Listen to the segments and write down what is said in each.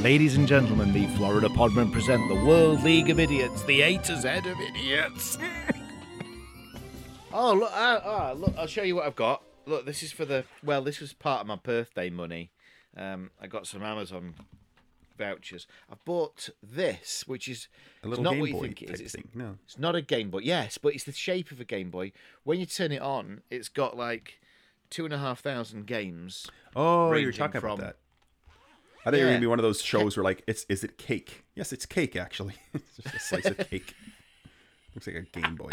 Ladies and gentlemen, the Florida Podmen present the World League of Idiots, the A to Z of idiots. Look, I'll show you what I've got. Look, this is this was part of my birthday money. I got some Amazon vouchers. I bought this, which is a little not Game what you Boy think it is. It's not a Game Boy. Yes, but it's the shape of a Game Boy. When you turn it on, it's got like 2,500 games. Oh, you're talking about that. I think you're gonna be one of those shows where like, is it cake? Yes, it's cake actually. It's just a slice of cake. Looks like a Game Boy.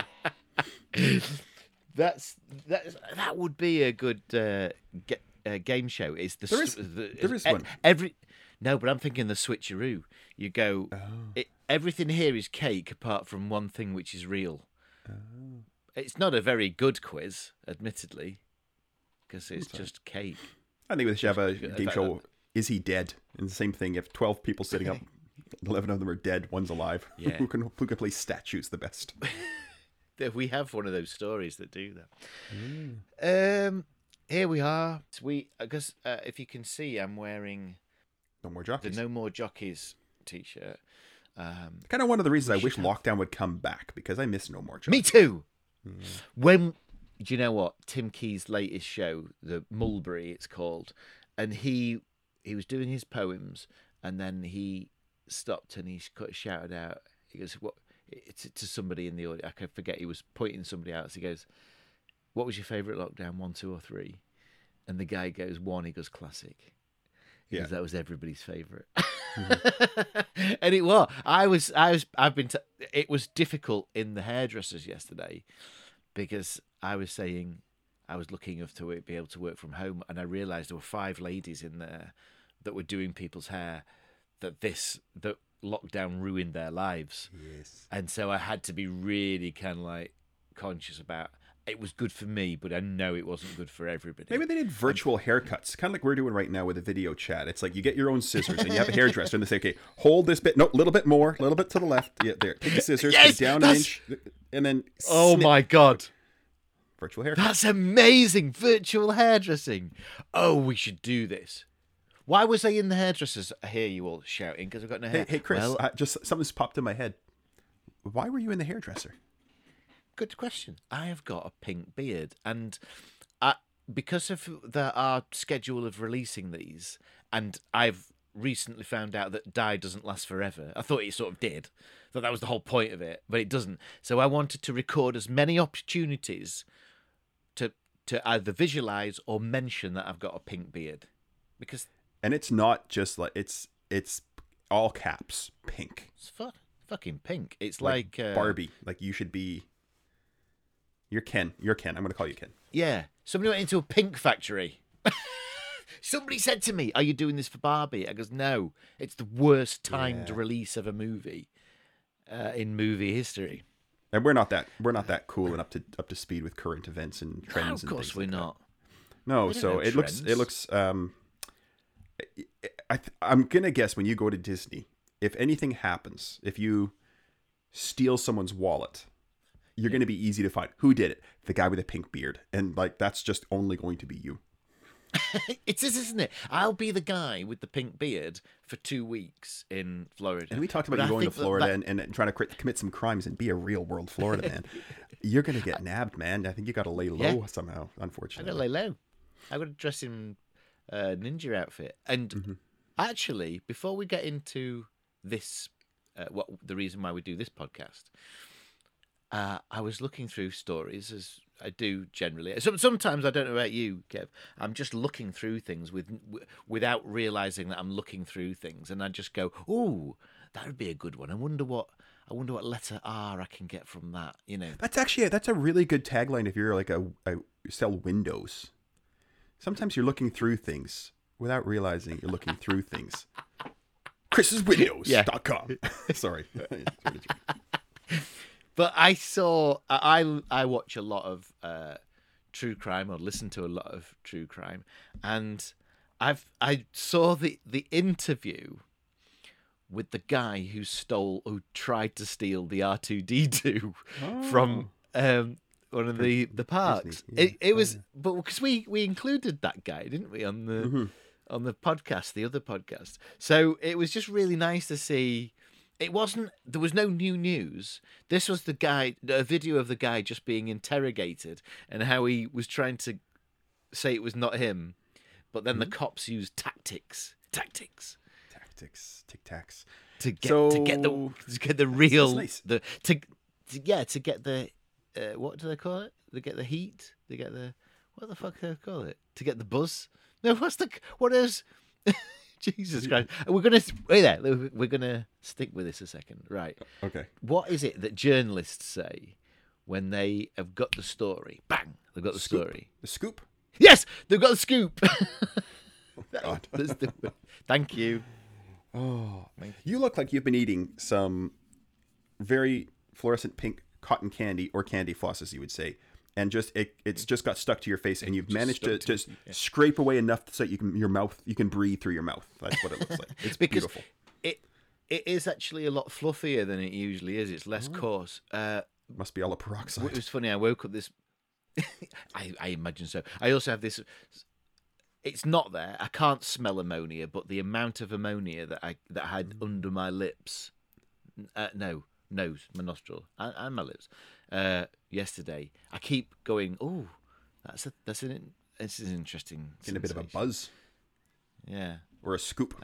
That would be a good game show. There is one. No, but I'm thinking the switcheroo. You go, everything here is cake apart from one thing which is real. Oh. It's not a very good quiz, admittedly, because it's just cake. I think we should have a game show. Is he dead? And the same thing. You have 12 people sitting up. 11 of them are dead. One's alive. Yeah. Who can play statues the best? We have one of those stories that do that. Here we are. Because if you can see, I'm wearing No More Jockeys. The No More Jockeys t-shirt. Kind of one of the reasons I wish lockdown would come back, because I miss No More Jockeys. Me too. Do you know what? Tim Key's latest show, the Mulberry, it's called, and he was doing his poems, and then he stopped and he shouted out. He goes, "What?" To somebody in the audience. I forget. He was pointing somebody out. So he goes, "What was your favourite lockdown? 1, 2, or 3?" And the guy goes, 1. He goes, "Classic." Because that was everybody's favourite. Mm-hmm. And it was. It was difficult in the hairdressers yesterday, because I was saying I was lucky enough to be able to work from home, and I realised there were 5 ladies in there that were doing people's hair that lockdown ruined their lives. Yes. And so I had to be really kind of like conscious about it was good for me, but I know it wasn't good for everybody. Maybe they did virtual haircuts, kind of like we're doing right now with a video chat. It's like you get your own scissors and you have a hairdresser and they say, okay, hold this bit. No, a little bit more, a little bit to the left. Yeah, there. Take the scissors, yes, down an inch, and then oh my God. Virtual haircut. That's amazing. Virtual hairdressing. Oh, we should do this. Why was I in the hairdressers? I hear you all shouting because I've got no hair. Hey Chris, just something's popped in my head. Why were you in the hairdresser? Good question. I have got a pink beard, and because of our schedule of releasing these, and I've recently found out that dye doesn't last forever. I thought it sort of did. I thought that was the whole point of it, but it doesn't. So I wanted to record as many opportunities to either visualize or mention that I've got a pink beard, because. And it's not just like it's all caps pink. It's fucking pink. It's like Barbie. Like you should be. You're Ken. I'm going to call you Ken. Yeah. Somebody went into a pink factory. Somebody said to me, "Are you doing this for Barbie?" I goes, "No. It's the worst timed release of a movie in movie history." And we're not that cool and up to speed with current events and trends. No, of course we're not. No, so it looks. I'm gonna guess when you go to Disney, if anything happens, if you steal someone's wallet, you're gonna be easy to find. Who did it? The guy with a pink beard, and like that's just only going to be you. It is, isn't it? I'll be the guy with the pink beard for 2 weeks in Florida. And we talked about you going to Florida and trying to commit some crimes and be a real world Florida man. You're gonna get nabbed, man. I think you got to lay low somehow. Unfortunately, I got to lay low. I got to dress in ninja outfit. And actually, before we get into this, the reason why we do this podcast, I was looking through stories, as I do generally. Sometimes, I don't know about you, Kev, I'm just looking through things without realizing that I'm looking through things, and I just go, "Ooh, that would be a good one. I wonder what letter R I can get from that." You know, that's a really good tagline if you're like you sell windows. Sometimes you're looking through things without realizing you're looking through things. Chris'sWindows.com. Sorry. But I watch a lot of true crime, or listen to a lot of true crime, and I saw the interview with the guy who tried to steal the R2D2 from one of the parks. Disney, yeah. It was, but because we included that guy, didn't we, on the on the podcast, the other podcast. So it was just really nice to see. There was no new news. This was a video of the guy just being interrogated and how he was trying to say it was not him, but then the cops used tactics, tic-tacs. to get the real, nice. to get the what do they call it? To get the heat, what the fuck do they call it? To get the buzz. No, what is? Jesus Christ! We're gonna stick with this a second, right? Okay. What is it that journalists say when they have got the story? Bang! They've got the story. The scoop. Yes, they've got the scoop. God. Thank you. Oh, you look like you've been eating some very fluorescent pink cotton candy or candy floss, as you would say, and it's just got stuck to your face, and you've managed to just scrape away enough so that you can breathe through your mouth. That's what it looks like. It's because beautiful. It is actually a lot fluffier than it usually is. It's less coarse. Must be all peroxide. It was funny. I woke up this. I imagine so. I also have this. It's not there. I can't smell ammonia, but the amount of ammonia that I had under my lips, nose, my nostril, and my lips, yesterday. I keep going. Oh, this is an interesting. Getting a bit of a buzz. Yeah. Or a scoop.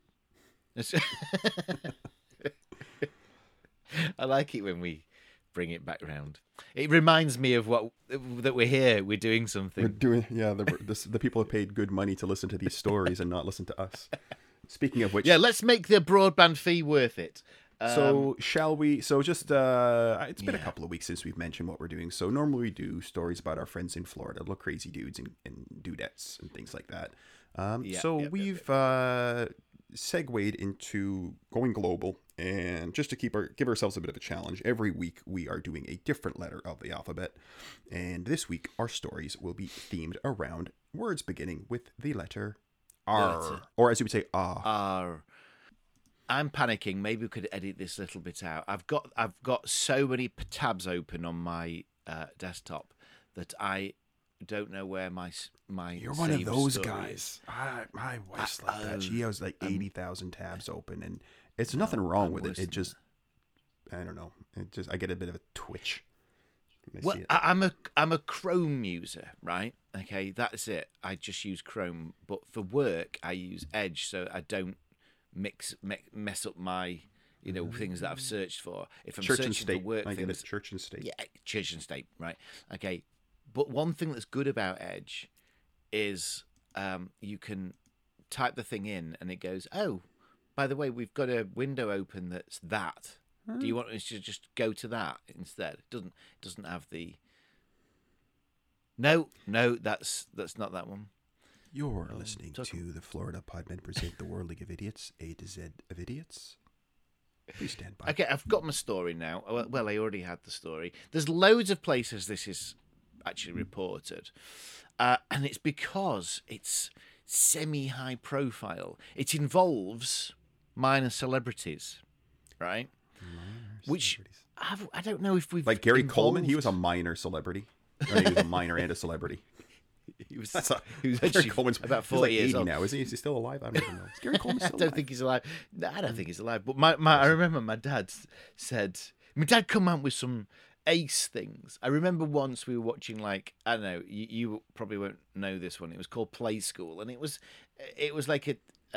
I like it when we bring it back round. It reminds me of that we're here. We're doing something. We're doing, the people have paid good money to listen to these stories and not listen to us. Speaking of which, let's make the broadband fee worth it. So shall we? So just it's been a couple of weeks since we've mentioned what we're doing. So normally we do stories about our friends in Florida, little crazy dudes and dudettes and things like that. We've segued into going global, and just to give ourselves a bit of a challenge, every week we are doing a different letter of the alphabet, and this week our stories will be themed around words beginning with the letter R, or as you would say, ah. R. I'm panicking. Maybe we could edit this little bit out. I've got so many tabs open on my desktop that I don't know where my You're one of those guys. Is. My wife's like that. She has like 80,000 tabs open, and it's nothing wrong with it. It just, I don't know. I get a bit of a twitch. Well, I'm a Chrome user, right? Okay, that's it. I just use Chrome, but for work I use Edge, so I don't mess up my things that I've searched for. If I'm searching for work things, church and state. Yeah, church and state, right? Okay, but one thing that's good about Edge is you can type the thing in and it goes, oh, by the way, we've got a window open that's that. Do you want us to just go to that instead? It doesn't have the. No, that's not that one. You're listening to the Florida Podmen present the World League of Idiots, A to Z of Idiots. Please stand by. Okay, I've got my story now. Well, I already had the story. There's loads of places this is actually reported, and it's because it's semi-high profile. It involves minor celebrities, right? Which I don't know if we've like Gary Coleman. He was a minor celebrity. Or he was a minor and a celebrity. He was Gary Coleman's about 40 years old now, isn't he? Is he still alive? I don't even know. Is Gary Coleman still I don't alive? think he's alive. No, I don't think he's alive. But I remember my dad come out with some ace things. I remember once we were watching, like, I don't know, you probably won't know this one. It was called Play School, and it was like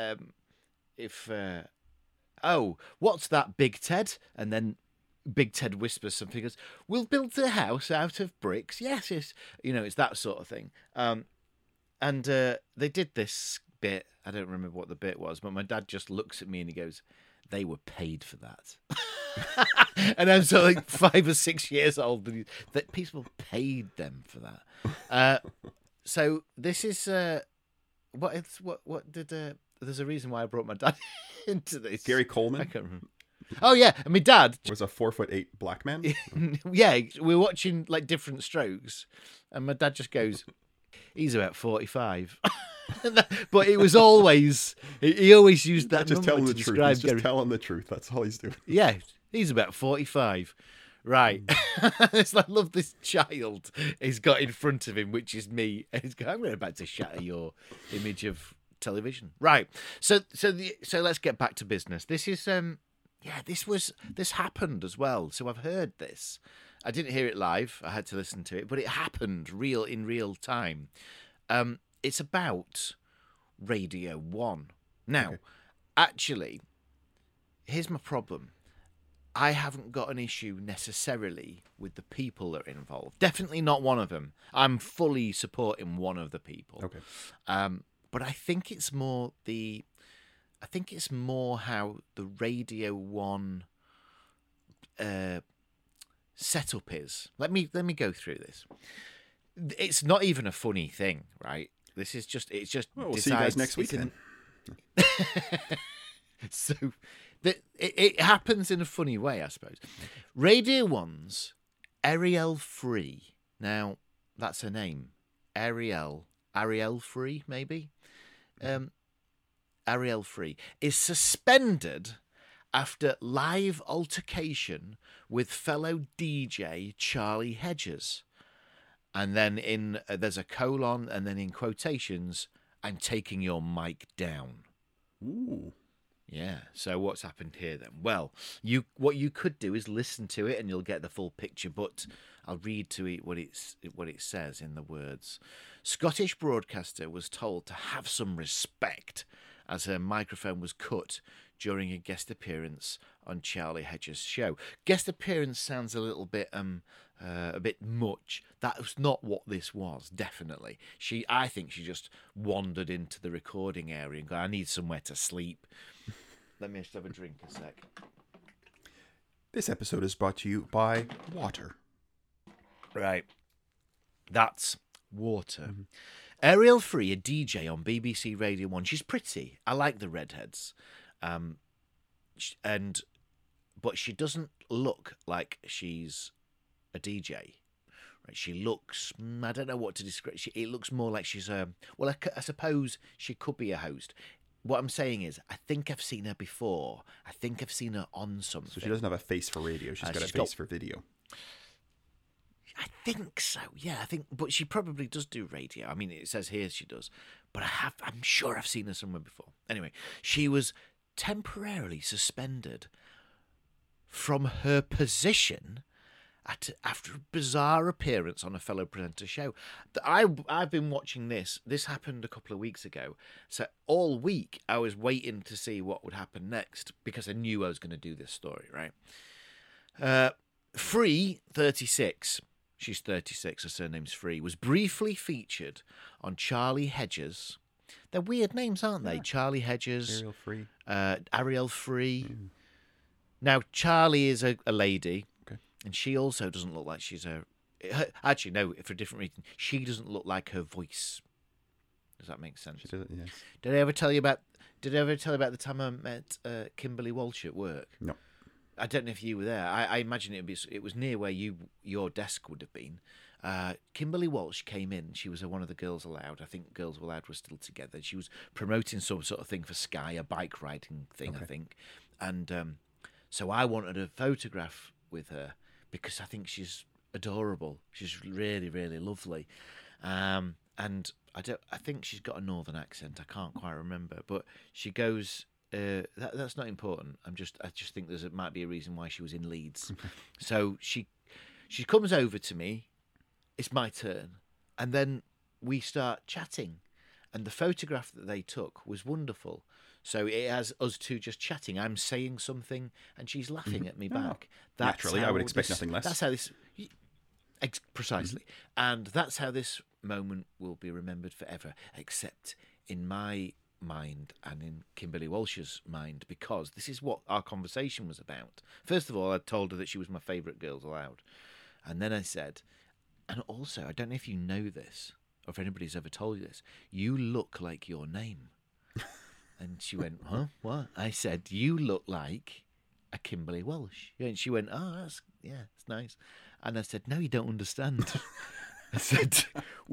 what's that, Big Ted? And then Big Ted whispers something, goes, we'll build a house out of bricks. Yes. It's that sort of thing. And they did this bit. I don't remember what the bit was, but my dad just looks at me and he goes, they were paid for that. And I'm sort of like 5 or 6 years old, and that people paid them for that. So this is what did there's a reason why I brought my dad into this. Gary Coleman? I can't remember. Oh yeah, and my dad was a 4'8" black man. Yeah, we were watching like Different Strokes, and my dad just goes, "He's about 45." But it was always he always used that just number telling to the truth. describe He's just Gary. telling the truth. That's all he's doing. Yeah, he's about 45. Right. It's like, I love this child he's got in front of him, which is me. He's going, I'm about to shatter your image of television. Right. So let's get back to business. This is this happened as well. So I've heard this. I didn't hear it live. I had to listen to it, but it happened in real time. It's about Radio 1. Now, actually, here's my problem. I haven't got an issue necessarily with the people that are involved. Definitely not one of them. I'm fully supporting one of the people. Okay. But I think it's more how the Radio 1 setup is. Let me go through this. It's not even a funny thing, right? This is just Well, we'll see you guys next week then. So it happens in a funny way, I suppose. Radio 1's Ariel Free. Now, that's her name. Ariel Free, maybe? Ariel Free is suspended after live altercation with fellow DJ Charlie Hedges. And then there's a colon, and then in quotations, I'm taking your mic down. Ooh. Yeah. So what's happened here then? Well, what you could do is listen to it, and you'll get the full picture. But I'll read to it what it says in the words. Scottish broadcaster was told to have some respect as her microphone was cut during a guest appearance on Charlie Hedges' show. Guest appearance sounds a bit much. That was not what this was, definitely. I think she just wandered into the recording area and go, I need somewhere to sleep. Let me just have a drink a sec. This episode is brought to you by water. Right. That's water. Mm-hmm. Ariel Free, a DJ on BBC Radio 1. She's pretty. I like the redheads. But she doesn't look like she's a DJ. Right? She looks, I don't know what to describe. It looks more like she's I suppose she could be a host. What I'm saying is, I think I've seen her before. I think I've seen her on something. So she doesn't have a face for radio. She's got a face for video. I think so. Yeah, but she probably does do radio. I mean, it says here she does, but I'm sure I've seen her somewhere before. Anyway, she was temporarily suspended from her position after a bizarre appearance on a fellow presenter show. I've been watching this. This happened a couple of weeks ago. So all week I was waiting to see what would happen next because I knew I was going to do this story, right? Free, 36. She's 36. Her surname's Free. Was briefly featured on Charlie Hedges. They're weird names, aren't they? Yeah. Charlie Hedges. Ariel Free. Ariel Free. Mm. Now, Charlie is a lady. And she also doesn't look like she's actually, no, for a different reason. She doesn't look like her voice. Does that make sense? She doesn't, yes. Did I ever tell you about the time I met Kimberly Walsh at work? No. I don't know if you were there. I imagine it was near where your desk would have been. Kimberly Walsh came in. She was one of the Girls Aloud. I think Girls Aloud were still together. She was promoting some sort of thing for Sky, a bike riding thing, okay. I think. And so I wanted a photograph with her, because I think she's adorable. She's really, really lovely. And I think she's got a northern accent. I can't quite remember. But she goes, that's not important. I just think it might be a reason why she was in Leeds. So she comes over to me. It's my turn. And then we start chatting. And the photograph that they took was wonderful. So it has us two just chatting. I'm saying something, and she's laughing at me back. Naturally, I would expect nothing less. That's how this... Precisely. And that's how this moment will be remembered forever, except in my mind and in Kimberly Walsh's mind, because this is what our conversation was about. First of all, I told her that she was my favourite Girls Aloud. And then I said, and also, I don't know if you know this, or if anybody's ever told you this, you look like your name. And she went, huh? What? I said, you look like a Kimberly Walsh. And she went, oh, it's nice. And I said, no, you don't understand. I said,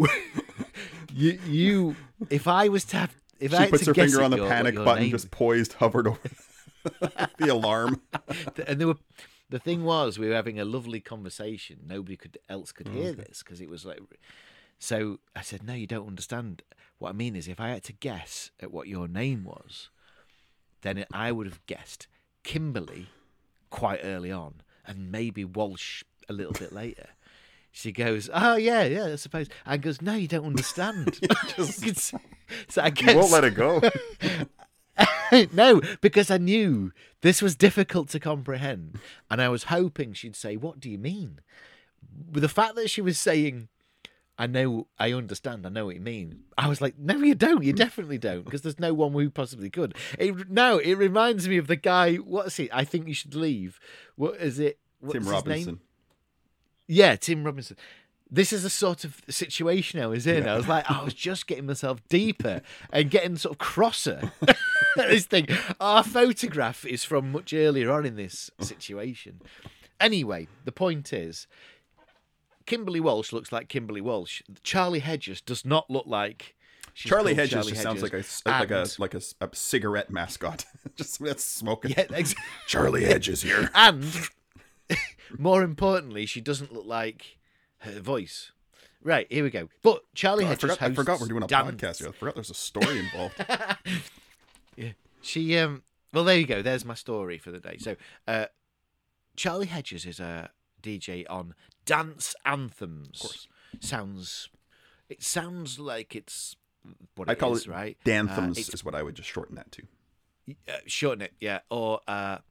you, if I was to have, if I she puts her finger on the panic button, just poised, hovered over the alarm. And the thing was, we were having a lovely conversation. Nobody else could hear this because it was like, So I said, no, you don't understand. What I mean is, if I had to guess at what your name was, then I would have guessed Kimberly quite early on, and maybe Walsh a little bit later. She goes, oh, yeah, I suppose. And goes, no, you don't understand. So I guess, You won't let it go. no, because I knew this was difficult to comprehend. And I was hoping she'd say, what do you mean? With the fact that she was saying, I know, I understand, I know what you mean, I was like, no, you don't. You definitely don't, because there's no one who possibly could. It reminds me of the guy, what's it? I think you should leave. What is it? What's Tim his Robinson. name? Yeah, Tim Robinson. This is the sort of situation I was in. I was like, I was just getting myself deeper and getting sort of crosser. This thing. Our photograph is from much earlier on in this situation. Anyway, the point is, Kimberly Walsh looks like Kimberly Walsh. Charlie Hedges does not look like. Charlie Hedges just sounds like a cigarette mascot. Just that's smoking. Yeah, Charlie Hedges here. And more importantly, she doesn't look like her voice. Right, here we go. But Charlie Hedges I forgot we're doing a dance. podcast here. I forgot there's a story involved. Yeah. She well, there you go. There's my story for the day. So Charlie Hedges is a DJ on Dance Anthems. Of course. It sounds like it's what I it call is, it right? Danthems It's is what I would just shorten that to. shorten it, yeah, or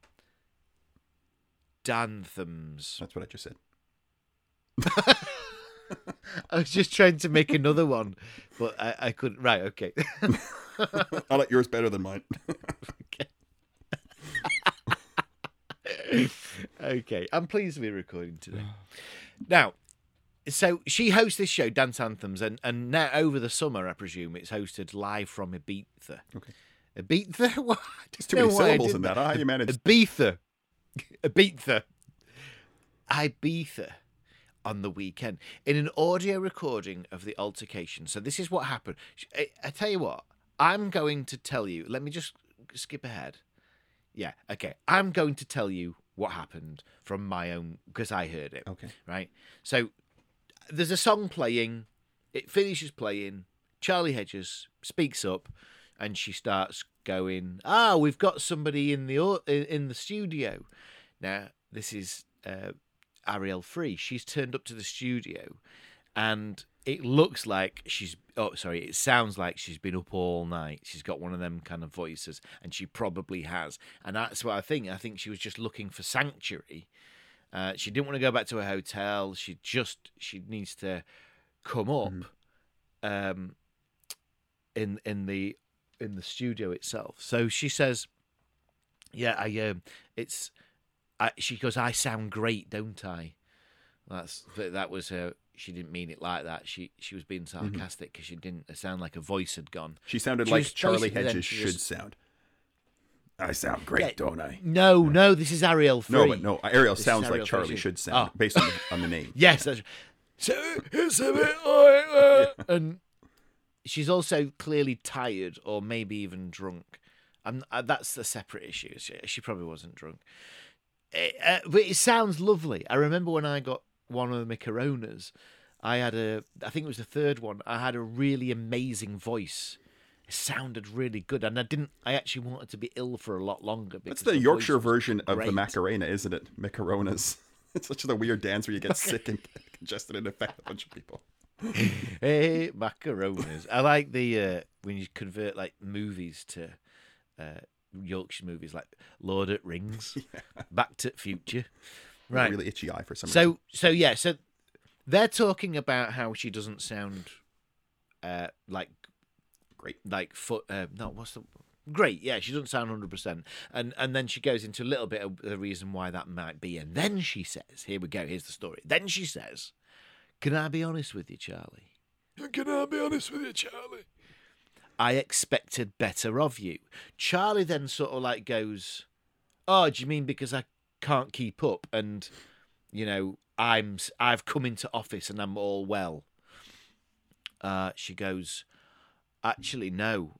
Danthems. That's what I just said. I was just trying to make another one, but I couldn't. Right, okay. I like yours better than mine. Okay, I'm pleased to be recording today. Now, so she hosts this show, Dance Anthems, and now over the summer, I presume, it's hosted live from Ibiza. Okay. Ibiza? What? There's too many syllables in that. How you manage? Ibiza. Ibiza. On the weekend in an audio recording of the altercation. So this is what happened. I tell you what, I'm going to tell you. Let me just skip ahead. Yeah, okay. I'm going to tell you what happened from my own, because I heard it. Okay. Right? So there's a song playing. It finishes playing. Charlie Hedges speaks up, and she starts going, we've got somebody in the studio. Now, this is Ariel Free. She's turned up to the studio, and it looks like it sounds like she's been up all night. She's got one of them kind of voices, and she probably has. And that's what I think. I think she was just looking for sanctuary. She didn't want to go back to her hotel. She needs to come up in the studio itself. So she says, "Yeah, she goes, I sound great, don't I?" That was her. She didn't mean it like that. She was being sarcastic because she didn't sound like her voice had gone. She sounded like Charlie Hedges should sound. I sound great, don't I? No, this is Ariel Free. No, Ariel sounds Ariel like Charlie Free. should sound based on the name. Yes, that's, so it's a bit like and she's also clearly tired or maybe even drunk. And that's a separate issue. She probably wasn't drunk. But it sounds lovely. I remember when I got one of the Coronas, I think it was the third one, I had a really amazing voice. It sounded really good, and I actually wanted to be ill for a lot longer. That's the Yorkshire version of the Macarena, isn't it? Macaronas. It's such a weird dance where you get sick and congested and affect a bunch of people. Hey, Macaronas. I like the when you convert like movies to Yorkshire movies, like Lord of the Rings, Back to the Future. Right. Really itchy eye for some reason. So they're talking about how she doesn't sound like great. Like great, yeah, she doesn't sound 100%. And then she goes into a little bit of the reason why that might be. And then she says, here we go, here's the story. Then she says, "Can I be honest with you, Charlie? Can I be honest with you, Charlie? I expected better of you." Charlie then sort of like goes, "Oh, do you mean because I can't keep up and, I've come into office and I'm all well?" She goes, "Actually, no.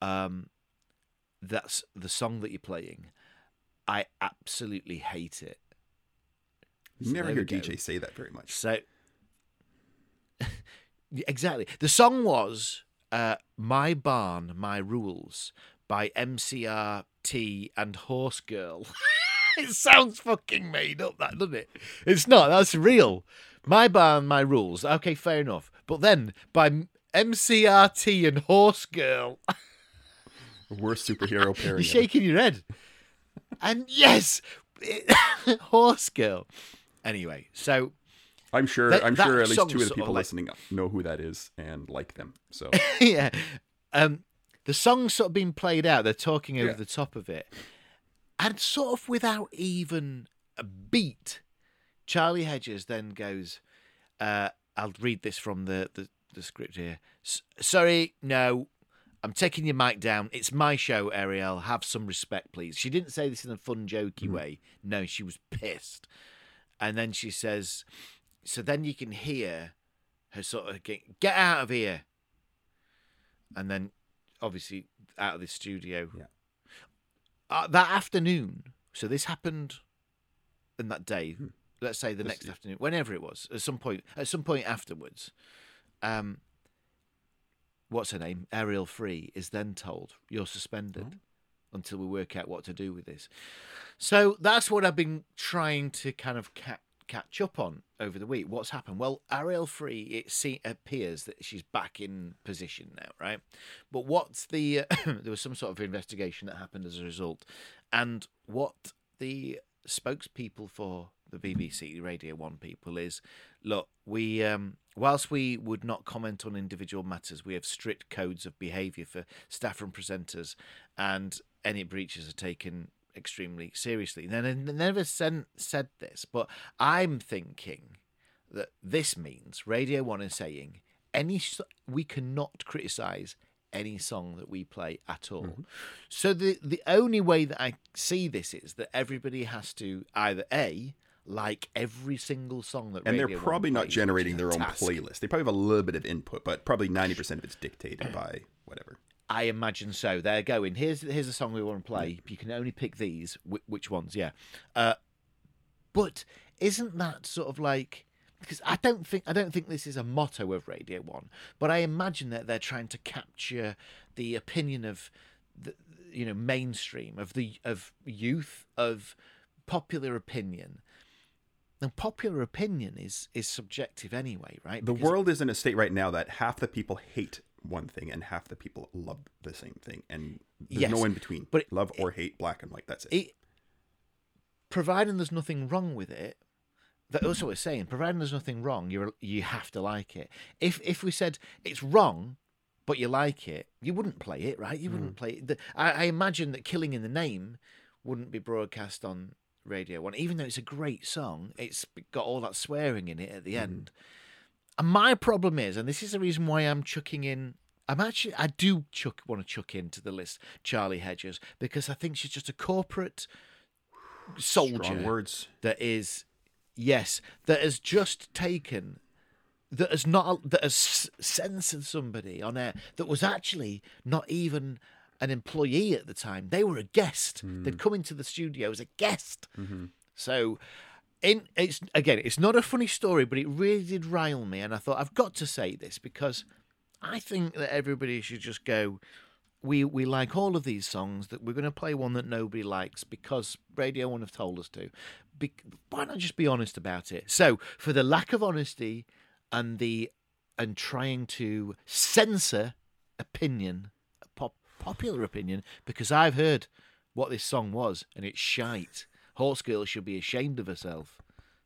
That's the song that you're playing. I absolutely hate it." You never hear DJ say that very much. So, Exactly. The song was My Barn, My Rules by MCRT and Horse Girl. It sounds fucking made up, that, doesn't it? It's not. That's real. My Barn, My Rules. Okay, fair enough. But then by MCRT and Horse Girl. Worst superhero pairing. You're shaking your head. And yes, Horse Girl. Anyway, so I'm sure at least two of the sort of people like- listening know who that is and like them. So yeah, the song's sort of being played out. They're talking over Yeah. the top of it, and sort of without even a beat, Charlie Hedges then goes, "I'll read this from the script here. Sorry, no." I'm taking your mic down. It's my show, Ariel. Have some respect, please. She didn't say this in a fun, jokey way. No, she was pissed. And then she says, so then you can hear her sort of get out of here. And then, obviously, out of the studio. Yeah. That afternoon, so this happened in that day, let's say the next year. afternoon, whenever it was, at some point afterwards, what's her name? Ariel Free is then told, you're suspended until we work out what to do with this. So that's what I've been trying to kind of catch up on over the week. What's happened? Well, Ariel Free, it appears that she's back in position now, right? But what's the... there was some sort of investigation that happened as a result. And what the spokespeople for the BBC Radio 1 people is, look, we whilst we would not comment on individual matters, we have strict codes of behaviour for staff and presenters, and any breaches are taken extremely seriously. Now, they never said this, but I'm thinking that this means Radio 1 is saying we cannot criticise any song that we play at all. Mm-hmm. So the only way that I see this is that everybody has to either A, like every single song that and Radio they're 1 probably not plays, generating which their is own a task. playlist. They probably have a little bit of input, but probably 90% of it's dictated by whatever. I imagine so. They're going, here's a song we want to play. You can only pick these. Which ones? Yeah. But isn't that sort of like... Because I don't think this is a motto of Radio 1, but I imagine that they're trying to capture the opinion of the mainstream, of youth, of popular opinion. And popular opinion is subjective anyway, right? The Because world is in a state right now that half the people hate one thing and half the people love the same thing, and there's Yes, no in between. but love or hate, black and white. That's it. providing there's nothing wrong with it, that's what we're saying. Providing there's nothing wrong, you have to like it. If we said it's wrong, but you like it, you wouldn't play it, right? You wouldn't play it. I imagine that Killing in the Name wouldn't be broadcast on Radio 1, even though it's a great song. It's got all that swearing in it at the end. And my problem is, and this is the reason why I'm chucking in, I do want to chuck into the list Charlie Hedges, because I think she's just a corporate soldier. Strong words. That has just taken, that has censored somebody on air that was actually not even an employee at the time. They were a guest. They'd come into the studio as a guest. So it's not a funny story, but it really did rile me, and I thought I've got to say this because I think that everybody should just go, we like all of these songs, that we're going to play one that nobody likes because Radio 1 have told us to. Why not just be honest about it? So for the lack of honesty and trying to censor opinion, popular opinion, because I've heard what this song was and it's shite. Horse Girl should be ashamed of herself.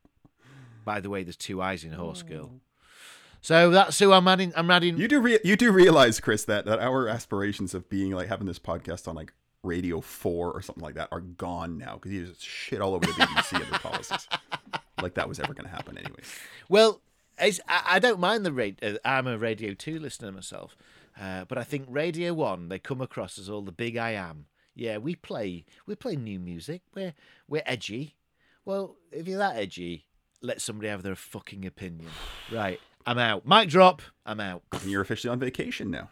By the way, there's two eyes in Horse Girl. So that's who I'm adding. You do realize, Chris, that our aspirations of being like having this podcast on like Radio 4 or something like that are gone now because you just shit all over the BBC and their policies. Like that was ever going to happen anyways. Well, I don't mind the radio. I'm a Radio 2 listener myself, but I think Radio 1 they come across as all the big I am. Yeah, we play new music. We're edgy. Well, if you're that edgy, let somebody have their fucking opinion. Right, I'm out. Mic drop. I'm out. And you're officially on vacation now.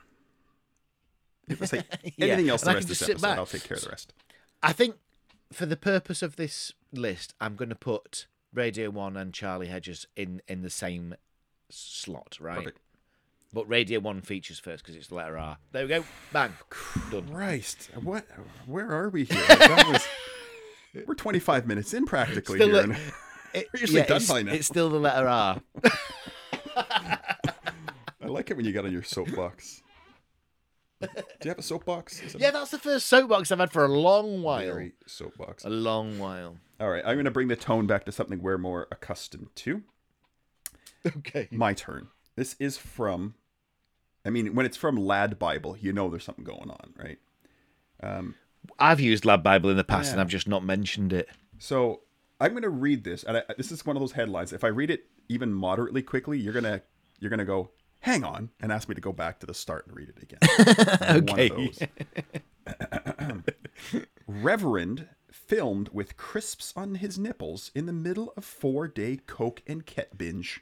If I say Yeah, anything else and I the can rest of this just sit episode, back. I'll take care of the rest. I think for the purpose of this list, I'm going to put Radio 1 and Charlie Hedges in the same slot, right? Perfect. But Radio 1 features first because it's the letter R. There we go. Bang. Done. Christ, what? Where are we here? That was. We're 25 minutes in practically Still here. look- and we're usually done it's, by now. it's still the letter R. I like it when you got on your soapbox. Do you have a soapbox? Yeah, that's the first soapbox I've had for a long while. Very soapbox. A long while. All right, I'm going to bring the tone back to something we're more accustomed to. Okay. My turn. This is from, I mean, when it's from Lad Bible, you know there's something going on, right? I've used Lad Bible in the past Yeah. and I've just not mentioned it. So I'm going to read this, and this is one of those headlines. If I read it even moderately quickly, you're gonna go, hang on, and ask me to go back to the start and read it again. Okay. One of those. Reverend filmed with crisps on his nipples in the middle of 4-day Coke and Ket binge.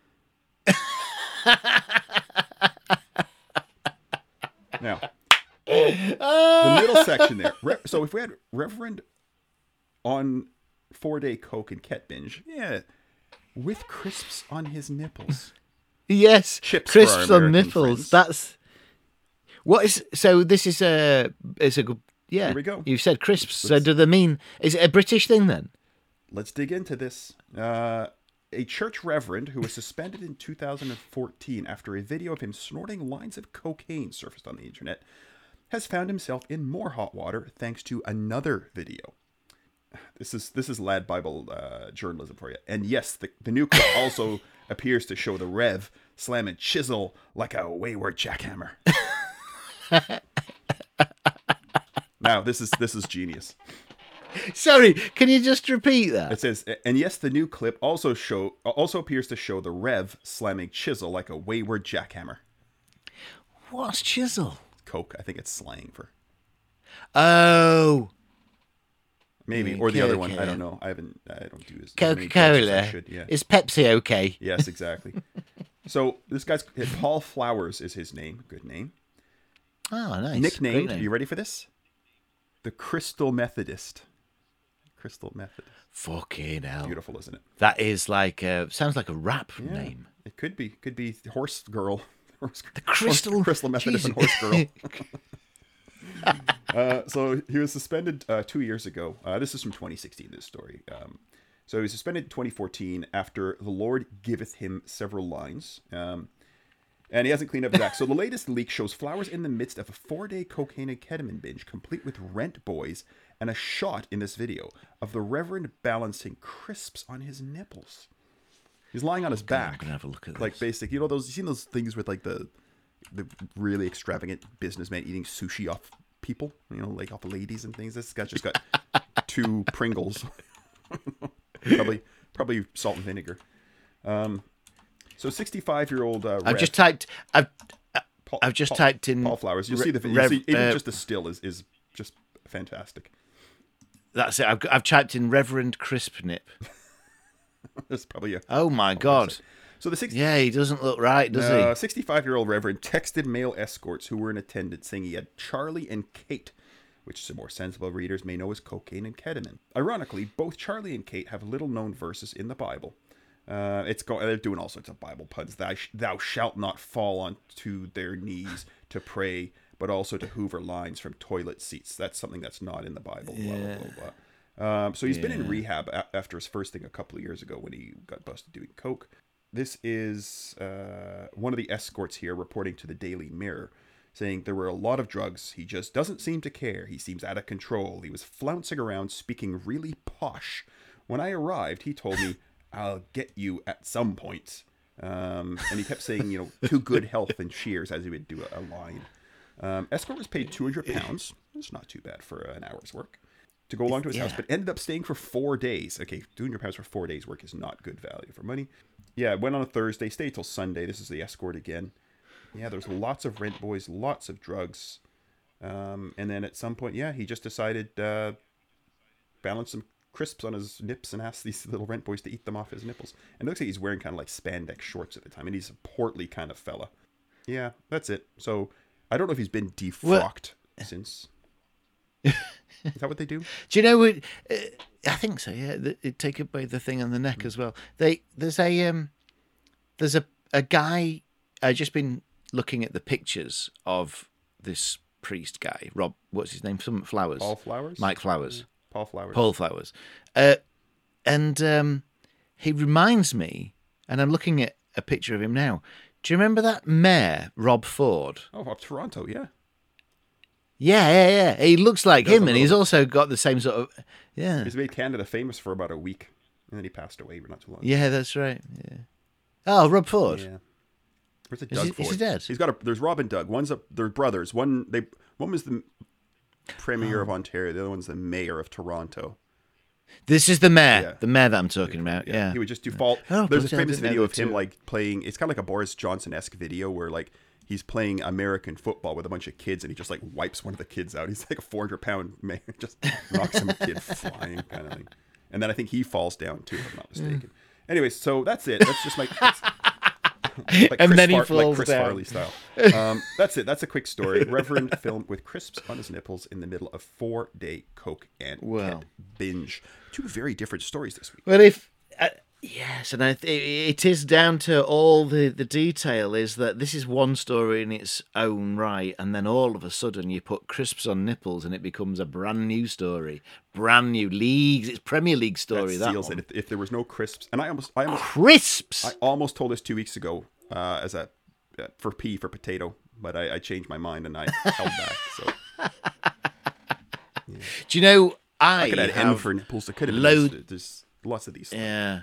Now, the middle section there. So if we had Reverend on 4-day Coke and Ket binge, yeah, with crisps on his nipples. Yes. Chips for our Crisps on American nipples. friends. That's what is so this is a good yeah. Here we go. You said crisps. So do they mean is it a British thing then? Let's dig into this. A church reverend who was suspended in 2014 after a video of him snorting lines of cocaine surfaced on the internet has found himself in more hot water thanks to another video. This is Lad Bible journalism for you. And yes, the new clip also appears to show the Rev slam and chisel like a wayward jackhammer. Now, this is genius. Sorry, can you just repeat that? It says, and yes, the new clip also appears to show the Rev slamming chisel like a wayward jackhammer. What's chisel? Coke, I think it's slang for Oh, maybe, Yeah, or the other one. Coke, I yeah. don't know. I don't do as many Coca jokes as I Cola. should. Yeah. Is Pepsi okay? Yes, exactly. So this guy's Paul Flowers is his name. Good name. Oh, nice. Nicknamed. Great Are name. you ready for this? The Crystal Methodist. Crystal Methodist. Fucking hell. Beautiful, isn't it? That is like sounds like a rap Yeah. name. It could be. Could be Horse Girl. The Crystal Crystal Methodist and Jesus. Horse Girl. So he was suspended 2 years ago. This is from 2016, this story. So he was suspended in 2014 after the Lord giveth him several lines. And he hasn't cleaned up his act. So the latest leak shows Flowers in the midst of a 4-day cocaine and ketamine binge, complete with rent boys, and a shot in this video of the Reverend balancing crisps on his nipples. He's lying on his I'm back. gonna have a look at this. Like basic, you know those. You seen those things with like the really extravagant businessman eating sushi off people, you know, like off ladies and things. This guy's just got 2 Pringles, probably salt and vinegar. So 65-year-old. I've just typed. I've just Paul, typed in Paul Flowers. You'll see the Rev- see, even just the still is just fantastic. That's it. I've typed in Reverend Crispnip. There's probably a. Oh my God. So the 60. Yeah, he doesn't look right, does he? 65-year-old Reverend texted male escorts who were in attendance saying he had Charlie and Kate, which some more sensible readers may know as cocaine and ketamine. Ironically, both Charlie and Kate have little-known verses in the Bible. They're doing all sorts of Bible puns. Thou shalt not fall onto their knees to pray, but also to hoover lines from toilet seats. That's something that's not in the Bible. Blah, blah, blah, blah. So he's been in rehab after his first thing a couple of years ago when he got busted doing coke. This is one of the escorts here reporting to the Daily Mirror, saying there were a lot of drugs. He just doesn't seem to care. He seems out of control. He was flouncing around, speaking really posh. When I arrived, he told me, I'll get you at some point. And he kept saying, you know, to good health and cheers as he would do a line. Escort was paid £200. It's not too bad for an hour's work to go along to his house, but ended up staying for 4 days. Okay, £200 for 4 days work is not good value for money. Yeah, went on a Thursday, stayed till Sunday. This is the escort again. Yeah, there's lots of rent boys, lots of drugs. And then at some point, yeah, he just decided balance some crisps on his nips and asked these little rent boys to eat them off his nipples. And it looks like he's wearing kind of like spandex shorts at the time. And he's a portly kind of fella. Yeah, that's it. So I don't know if he's been defrocked since. Is that what they do? Do you know what? I think so. Yeah, they take away the thing on the neck as well. There's a guy just been looking at the pictures of this priest guy, Rob, what's his name? Some Flowers. Paul Flowers? Mike Flowers. Paul Flowers. Paul Flowers. And he reminds me, and I'm looking at a picture of him now. Do you remember that mayor, Rob Ford? Oh, of Toronto, yeah. Yeah. He looks like He does him, a and he's little- also got the same sort of... Yeah. He's made Canada famous for about a week, and then he passed away not too long. Yeah, that's right. Yeah. Oh, Rob Ford. Yeah. Where's it Is Doug he- Ford? is he dead? He's got there's Rob and Doug. They're brothers. One was the premier of Ontario. The other one's the mayor of Toronto. This is the mayor. Yeah. The mayor that I'm talking about. Yeah. He would just do fall. Oh, There's a bloody hell, I famous didn't know video that of him too. like playing. It's kind of like a Boris Johnson-esque video where like he's playing American football with a bunch of kids, and he just like wipes one of the kids out. He's like a 400-pound man, just knocks some kid flying kind of thing. And then I think he falls down too, if I'm not mistaken. Anyways, so that's it. That's just like And then he like falls Chris down. Farley style. That's it. That's a quick story. Reverend filmed with crisps on his nipples in the middle of 4-day coke and Wow. Kent binge. Two very different stories this week. Well, if yes, and it is down to all the detail is that this is one story in its own right, and then all of a sudden you put crisps on nipples, and it becomes a brand new story, brand new leagues. It's Premier League story. That That seals one. it. If there was no crisps, and I Crisps. almost told this 2 weeks ago as a for potato, but I changed my mind and I held back. So Do you know I could add N have for nipples. It could have load- been. There's lots of these. Yeah.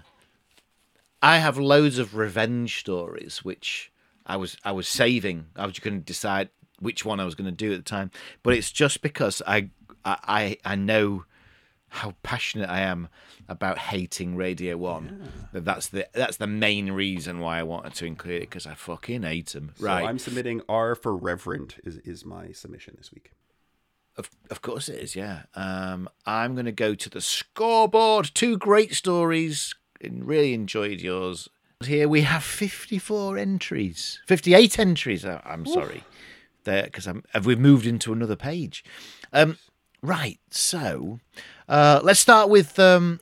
I have loads of revenge stories, which I was saving. I was going to decide which one I was going to do at the time, but it's just because I know how passionate I am about hating Radio 1. That's the main reason why I wanted to include it, because I fucking hate them. So Right. I'm submitting R for Reverend is my submission this week. Of course it is, yeah. I'm going to go to the scoreboard. 2 great stories. And really enjoyed yours. Here we have 54 entries. 58 entries, I'm sorry. There, because we've moved into another page. Right, so let's start with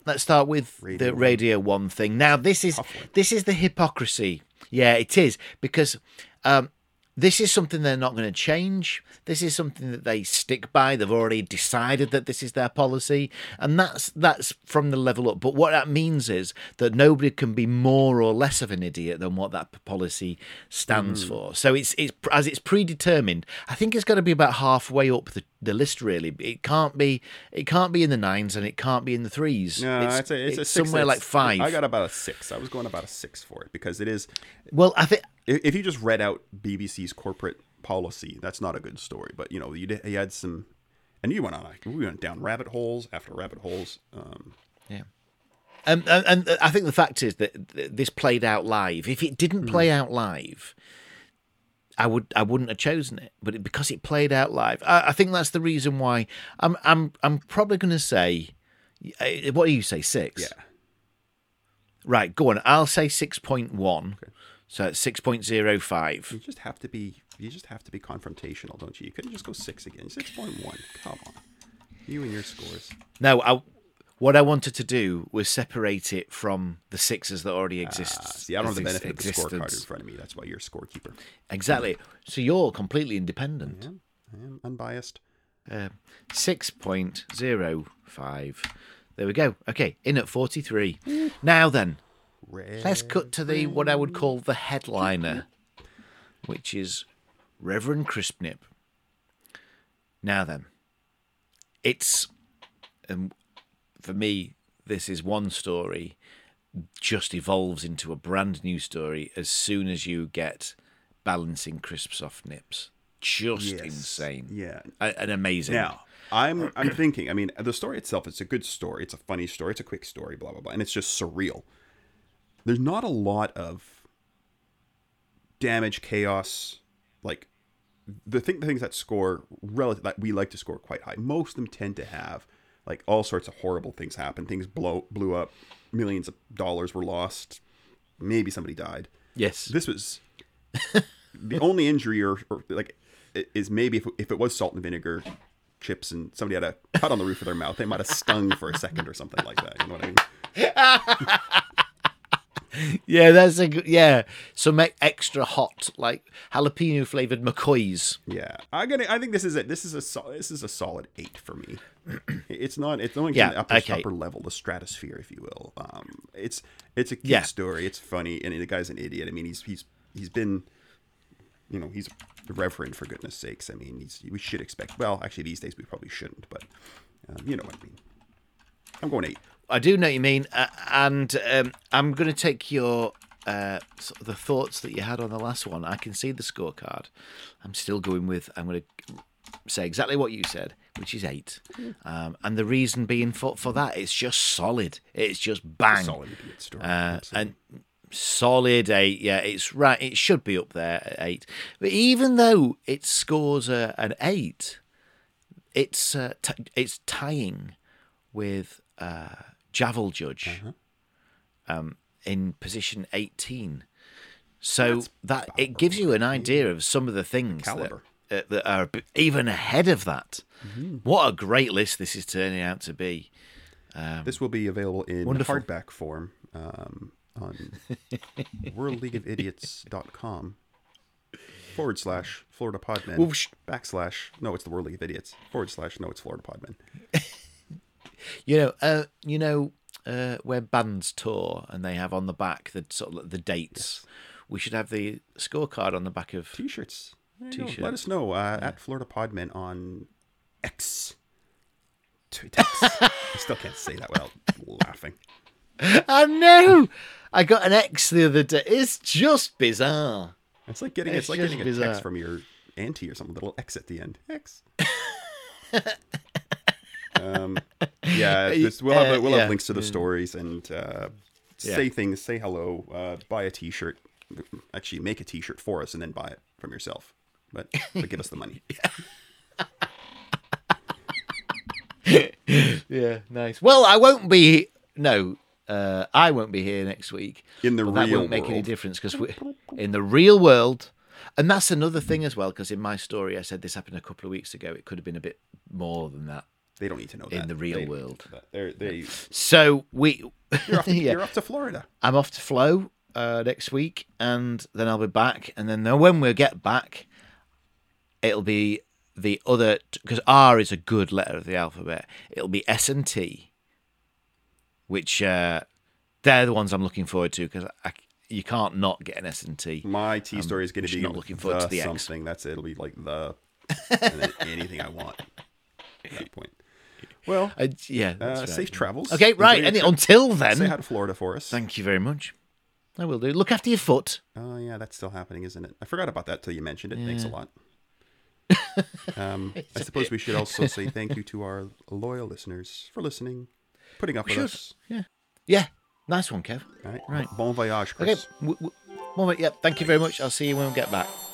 the Radio 1 thing. Now this is the hypocrisy. Yeah, it is, because this is something they're not going to change. This is something that they stick by. They've already decided that this is their policy, and that's from the level up. But what that means is that nobody can be more or less of an idiot than what that policy stands for. So it's as it's predetermined. I think it's got to be about halfway up the list. Really, it can't be in the 9s and it can't be in the 3s. No, it's a 6. somewhere like 5. I got about a 6. I was going about a 6 for it because it is. Well, I think. If you just read out BBC's corporate policy, that's not a good story. But you had some, and we went down rabbit holes after rabbit holes. Yeah, and I think the fact is that this played out live. If it didn't play out live, I wouldn't have chosen it. But because it played out live, I think that's the reason why. I'm probably going to say, what do you say, 6? Yeah. Right, go on. I'll say 6.1. Okay. So it's 6.05. You just have to be confrontational, don't you? You couldn't just go 6 again. 6.1. Come on. You and your scores. No, what I wanted to do was separate it from the 6s that already exist. See, I don't have the benefit of the scorecard in front of me. That's why you're a scorekeeper. Exactly. So you're completely independent. I am unbiased. 6.05. There we go. Okay, in at 43. Now then. Let's cut to what I would call the headliner, which is Reverend Crispnip. Now then, it's for me, this is one story just evolves into a brand new story as soon as you get balancing crisps off nips. Just insane. Yeah, and amazing. Now, I'm thinking. I mean, the story itself, it's a good story. It's a funny story. It's a quick story. Blah blah blah, and it's just surreal. There's not a lot of damage, chaos, like the things that score relative that we like to score quite high. Most of them tend to have like all sorts of horrible things happen. Things blew up, millions of dollars were lost, maybe somebody died. Yes, this was the only injury, or like is maybe if it was salt and vinegar chips and somebody had a cut on the roof of their mouth, they might have stung for a second or something like that. You know what I mean? Yeah, that's a good. Yeah, some extra hot, like jalapeno flavored McCoys. Yeah, I think this is it. This is a solid 8 for me. It's not. It's only Yeah, upper level, the stratosphere, if you will. It's a cute story. It's funny, and the guy's an idiot. I mean, he's been, he's a reverend, for goodness sakes. I mean, we should expect. Well, actually, these days we probably shouldn't, but you know what I mean. I'm going 8. I do know what you mean, and I'm going to take your sort of the thoughts that you had on the last one. I can see the scorecard. I'm still going with. I'm going to say exactly what you said, which is 8. And the reason being for that, it's just solid. It's just bang. Solid idiot story. And solid 8. Yeah, it's right. It should be up there at 8. But even though it scores an 8, it's tying with Javel Judge in position 18. So it gives you an idea of some of the things that are even ahead of that. Mm-hmm. What a great list this is turning out to be. This will be available in hardback form on worldleagueofidiots.com /Florida Podmen / no, it's the World League of Idiots / no, it's Florida Podmen. Where bands tour and they have on the back the sort of the dates. Yes. We should have the scorecard on the back of t-shirts. Let us know at Florida Podmen on X. I still can't say that without laughing. I know. I got an X the other day. It's just bizarre. It's like getting a text from your auntie or something. Little X at the end. X. We'll have links to the stories and say things, say hello, buy a t-shirt, actually make a t-shirt for us and then buy it from yourself, but give us the money. Yeah, nice. Well, I won't be here next week. In the real world. That won't make any difference because we're in the real world. And that's another thing as well, because in my story I said this happened a couple of weeks ago. It could have been a bit more than that. They don't need to know that. In the real world. So you're off to Florida. I'm off to Flo next week, and then I'll be back. And then when we get back, it'll be the other, because R is a good letter of the alphabet. It'll be S and T, which they're the ones I'm looking forward to, because you can't not get an S and T. My T story is going to be not looking forward to the something. That's it. It'll be like the and then anything I want at that point. Well, right. Safe travels. Okay, right. Until then, say hi to Florida for us. Thank you very much. I will do. Look after your foot. Oh yeah, that's still happening, isn't it? I forgot about that till you mentioned it. Yeah. Thanks a lot. I suppose we should also say thank you to our loyal listeners for listening, putting up with us. Yeah. Nice one, Kev. All right. Bon voyage, Chris. Okay. Thank you very much. I'll see you when we get back.